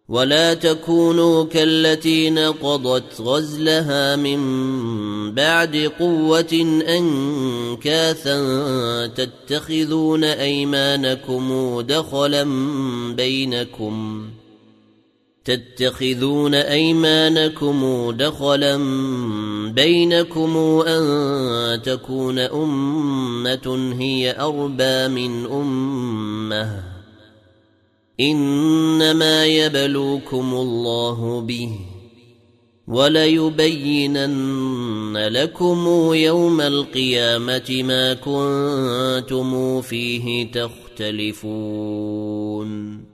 ولا تكونوا كالتي نقضت غزلها من بعد قوة أنكاثا تتخذون أيمانكم دخلا بينكم أن تكون أمة هي أربى من أمة إنما يبلوكم الله به وليبينن لكم يوم القيامة ما كنتم فيه تختلفون